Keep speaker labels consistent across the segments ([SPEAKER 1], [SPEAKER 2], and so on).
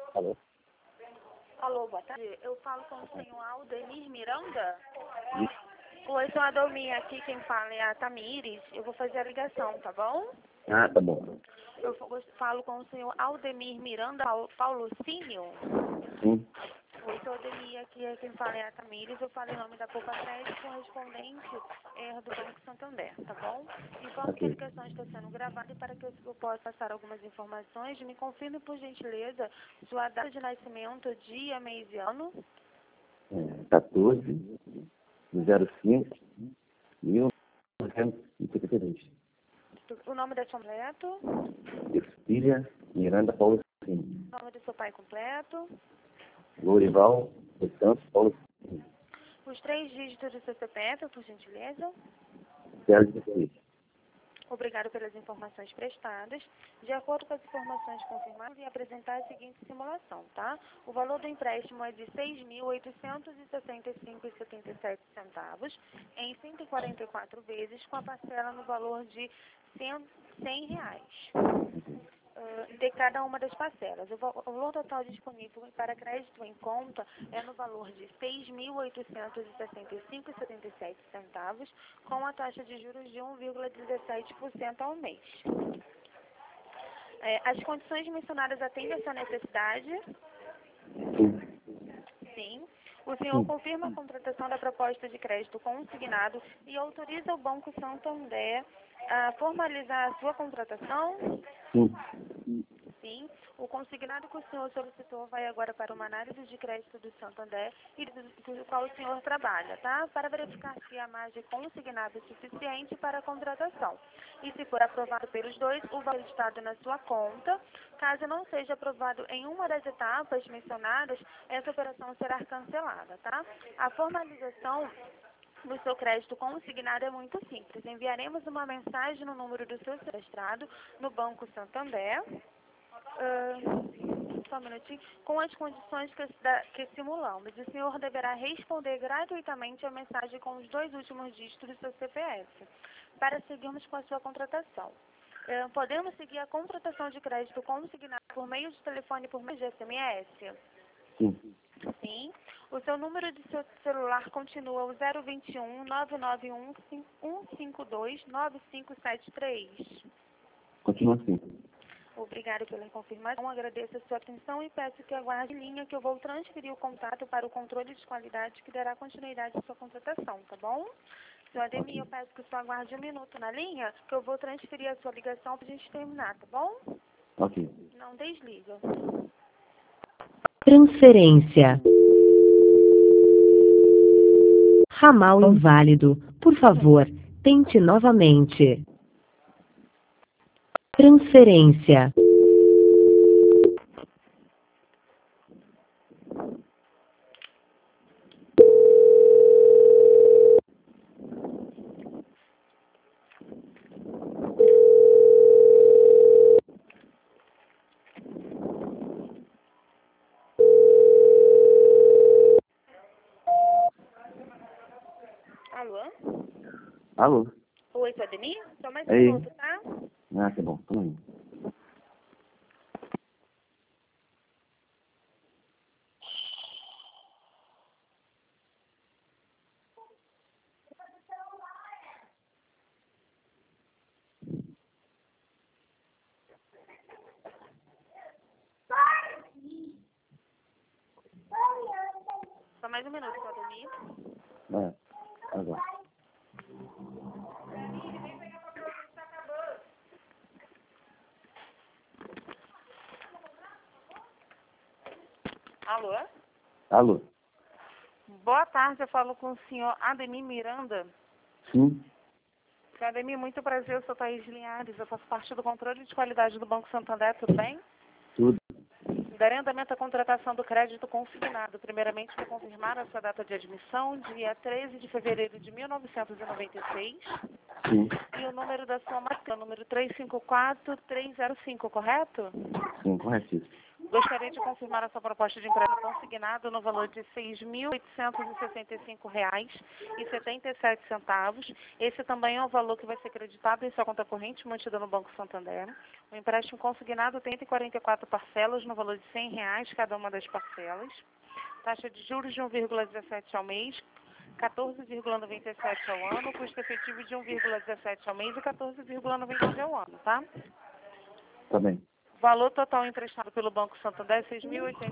[SPEAKER 1] Alô?
[SPEAKER 2] Alô, boa tarde. Eu falo com o senhor Aldemir Miranda?
[SPEAKER 1] Isso.
[SPEAKER 2] Oi, sou a Dominha aqui, quem fala é a Tamires. Eu vou fazer a ligação, tá bom?
[SPEAKER 1] Ah, tá bom.
[SPEAKER 2] Eu falo com o senhor Aldemir Miranda Paulocínio.
[SPEAKER 1] Sim.
[SPEAKER 2] Oi, sou a Aldemir aqui, quem fala é a Tamires. Eu falo em nome da Poupa Crédito, correspondente do Banco Santander, tá bom? Informo que a
[SPEAKER 1] Ok.
[SPEAKER 2] ligação está sendo gravada e para que eu possa passar algumas informações, me confirme, por gentileza, sua data de nascimento, dia, mês e ano.
[SPEAKER 1] 14/05/1972.
[SPEAKER 2] O nome da sua completo,
[SPEAKER 1] Filha Miranda Paulo Sim.
[SPEAKER 2] o nome do seu pai completo,
[SPEAKER 1] Lourival dos Santos Paulo Sim.
[SPEAKER 2] os 3 dígitos do seu CPF, por gentileza.
[SPEAKER 1] 016.
[SPEAKER 2] Obrigado pelas informações prestadas. De acordo com as informações confirmadas, vou apresentar a seguinte simulação, tá? O valor do empréstimo é de R$ 6.865,77 em 144 vezes, com a parcela no valor de R$ 100 de cada uma das parcelas. O valor total disponível para crédito em conta é no valor de R$ 6.865,77, com a taxa de juros de 1,17% ao mês. As condições mencionadas atendem a sua necessidade?
[SPEAKER 1] Sim.
[SPEAKER 2] Sim. O senhor confirma a contratação da proposta de crédito consignado e autoriza o Banco Santander a formalizar a sua contratação?
[SPEAKER 1] Sim.
[SPEAKER 2] Sim. O consignado que o senhor solicitou vai agora para uma análise de crédito do Santander e do qual o senhor trabalha, tá? Para verificar se a margem consignada é suficiente para a contratação. E se for aprovado pelos dois, o valor estado na sua conta. Caso não seja aprovado em uma das etapas mencionadas, essa operação será cancelada, tá? A formalização do seu crédito consignado é muito simples. Enviaremos uma mensagem no número do seu cadastrado no Banco Santander. Só um minutinho. Com as condições que simulamos. O senhor deverá responder gratuitamente a mensagem com os 2 últimos dígitos do seu CPF, para seguirmos com a sua contratação. Podemos seguir a contratação de crédito consignado por meio de telefone e por meio de SMS?
[SPEAKER 1] Sim.
[SPEAKER 2] Sim. O seu número de seu celular continua o 021 991 152 9573.
[SPEAKER 1] Continua assim.
[SPEAKER 2] Obrigada pela confirmação, agradeço a sua atenção e peço que aguarde em linha que eu vou transferir o contato para o controle de qualidade que dará continuidade à sua contratação, tá bom? Senhor Ademir, eu peço que o senhor aguarde 1 minuto na linha, que eu vou transferir a sua ligação para a gente terminar, tá bom?
[SPEAKER 1] Ok.
[SPEAKER 2] Não desliga.
[SPEAKER 3] Transferência. Ramal inválido. Por favor, tente novamente. Transferência.
[SPEAKER 2] Alô?
[SPEAKER 1] Alô?
[SPEAKER 2] Oi, senhor Ademir? Só mais um
[SPEAKER 1] Ei.
[SPEAKER 2] minuto, tá?
[SPEAKER 1] Ah, tá bom. Tamo indo.
[SPEAKER 2] Só mais um minuto, senhor Ademir.
[SPEAKER 1] Agora.
[SPEAKER 2] Alô?
[SPEAKER 1] Alô?
[SPEAKER 2] Boa tarde, eu falo com o senhor Ademir Miranda.
[SPEAKER 1] Sim.
[SPEAKER 2] Senhor Ademir, muito prazer, eu sou Thaís Linhares, eu faço parte do controle de qualidade do Banco Santander, tudo bem?
[SPEAKER 1] Tudo.
[SPEAKER 2] Darei andamento à contratação do crédito consignado. Primeiramente, vou confirmar a sua data de admissão, dia 13 de fevereiro de 1996,
[SPEAKER 1] Sim.
[SPEAKER 2] e o número da sua marca, o número 354305, correto?
[SPEAKER 1] Sim, corretíssimo.
[SPEAKER 2] Gostaria de confirmar a sua proposta de empréstimo consignado no valor de R$ 6.865,77. Esse também é o valor que vai ser creditado em sua conta corrente mantida no Banco Santander. O empréstimo consignado tem 44 parcelas no valor de R$ 100 cada uma das parcelas. Taxa de juros de 1,17 ao mês, 14,97 ao ano, custo efetivo de 1,17 ao mês e 14,99 ao ano, tá?
[SPEAKER 1] Tá bem.
[SPEAKER 2] Valor total emprestado pelo Banco Santander, R$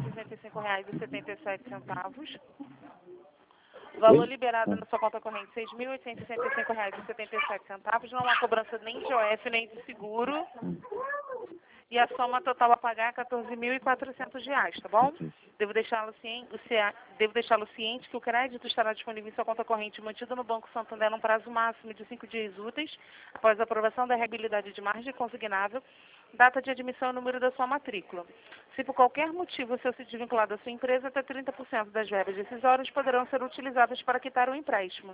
[SPEAKER 2] 6.865,77. Valor liberado na sua conta corrente, R$ 6.865,77. Não há cobrança nem de OF, nem de seguro. E a soma total a pagar é R$ 14.400, tá bom? Devo deixá-lo ciente que o crédito estará disponível em sua conta corrente mantida no Banco Santander num prazo máximo de 5 dias úteis, após a aprovação da reabilidade de margem consignável, data de admissão e número da sua matrícula. Se por qualquer motivo o seu se desvincular da sua empresa, até 30% das verbas decisórias poderão ser utilizadas para quitar o empréstimo.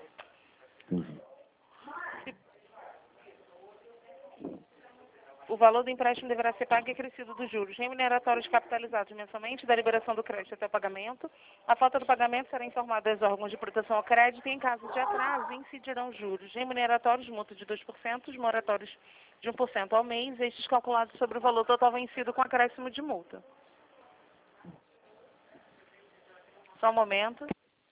[SPEAKER 2] O valor do empréstimo deverá ser pago e acrescido dos juros remuneratórios capitalizados mensalmente da liberação do crédito até o pagamento. A falta do pagamento será informada aos órgãos de proteção ao crédito e, em caso de atraso, incidirão juros remuneratórios, multa de 2%, moratórios de 1% ao mês, estes calculados sobre o valor total vencido com acréscimo de multa. Só um momento.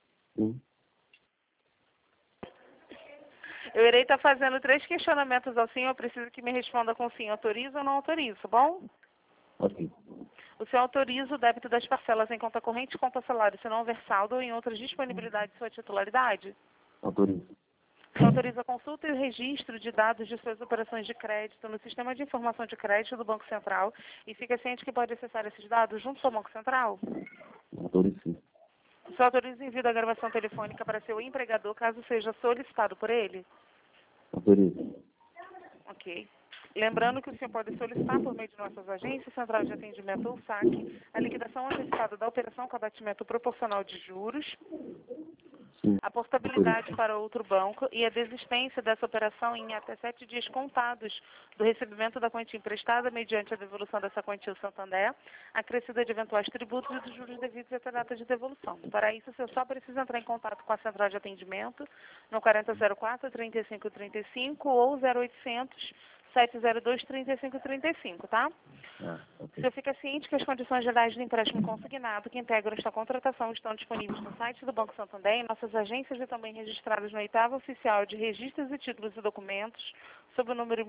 [SPEAKER 2] Eu irei estar fazendo 3 questionamentos ao senhor. Eu preciso que me responda com sim, autoriza ou não autoriza, tá bom?
[SPEAKER 1] Ok.
[SPEAKER 2] O senhor autoriza o débito das parcelas em conta corrente, conta salário, se não houver saldo ou em outras disponibilidades de sua titularidade?
[SPEAKER 1] Autorizo.
[SPEAKER 2] O senhor autoriza a consulta e o registro de dados de suas operações de crédito no Sistema de Informação de Crédito do Banco Central e fica ciente que pode acessar esses dados junto ao Banco Central?
[SPEAKER 1] Autorizo, sim.
[SPEAKER 2] O senhor autoriza o envio da gravação telefônica para seu empregador, caso seja solicitado por ele?
[SPEAKER 1] Autorizo.
[SPEAKER 2] Ok. Lembrando que o senhor pode solicitar por meio de nossas agências, Central de Atendimento ou SAC, a liquidação antecipada da operação com abatimento proporcional de juros,
[SPEAKER 1] Sim.
[SPEAKER 2] a portabilidade para outro banco e a desistência dessa operação em até 7 dias contados do recebimento da quantia emprestada mediante a devolução dessa quantia ao Santander, acrescida de eventuais tributos e dos juros devidos até a data de devolução. Para isso, o senhor só precisa entrar em contato com a Central de Atendimento no 4004-3535 ou 0800 702-3535, tá? O senhor fica ciente que as condições gerais do empréstimo consignado que integram esta contratação estão disponíveis no site do Banco Santander, em nossas agências e também registradas no 8º Oficial de Registros e Títulos e Documentos, sob o número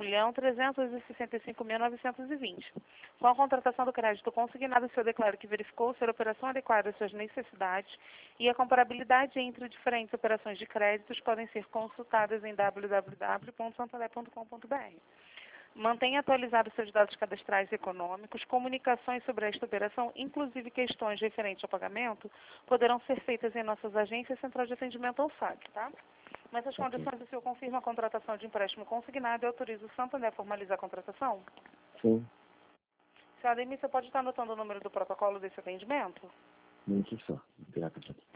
[SPEAKER 2] 1.365.920. Com a contratação do crédito consignado, o senhor declara que verificou ser a operação adequada às suas necessidades e a comparabilidade entre diferentes operações de créditos podem ser consultadas em www.santander.com.br. Mantenha atualizados seus dados cadastrais e econômicos. Comunicações sobre esta operação, inclusive questões referentes ao pagamento, poderão ser feitas em nossas agências, Central de Atendimento ou SAC, tá? Nessas condições, o senhor confirma a contratação de empréstimo consignado e autoriza o Santander a formalizar a contratação?
[SPEAKER 1] Sim.
[SPEAKER 2] Senhora Ademir, você pode estar anotando o número do protocolo desse atendimento?
[SPEAKER 1] Muito só. Vou tirar a caixa aqui.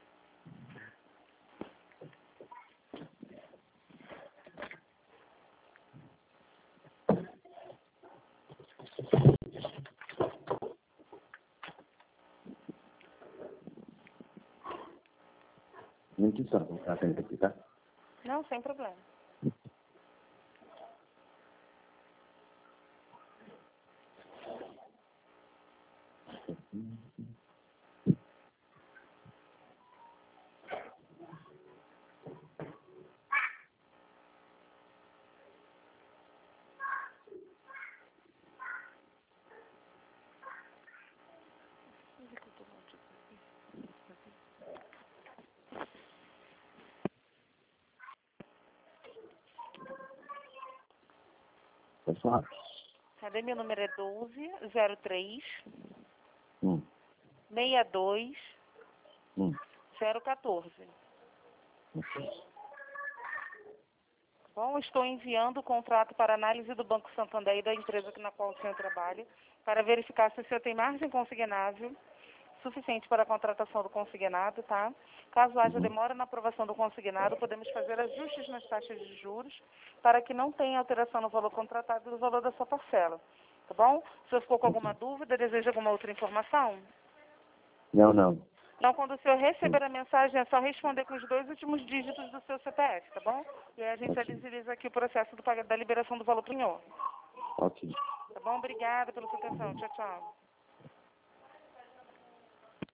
[SPEAKER 1] Muito só. Vou ficar atento aqui, tá?
[SPEAKER 2] Não, sem problema.
[SPEAKER 1] Pessoal.
[SPEAKER 2] Cadê meu número? É 1203
[SPEAKER 1] Hum.
[SPEAKER 2] 62
[SPEAKER 1] Hum.
[SPEAKER 2] 014.
[SPEAKER 1] Ok.
[SPEAKER 2] Bom, estou enviando o contrato para análise do Banco Santander e da empresa na qual o senhor trabalha, para verificar se o senhor tem margem consignável suficiente para a contratação do consignado, tá? Caso haja demora na aprovação do consignado, podemos fazer ajustes nas taxas de juros para que não tenha alteração no valor contratado e no valor da sua parcela.
[SPEAKER 4] tá bom? O senhor ficou com alguma dúvida, deseja alguma outra informação?
[SPEAKER 1] Não.
[SPEAKER 4] Então, quando o senhor receber a mensagem, é só responder com os 2 últimos dígitos do seu CPF, tá bom? E aí a gente agiliza aqui o processo da liberação do valor pro senhor.
[SPEAKER 1] Ok.
[SPEAKER 4] Tá bom? Obrigada pela sua atenção. Tchau, tchau.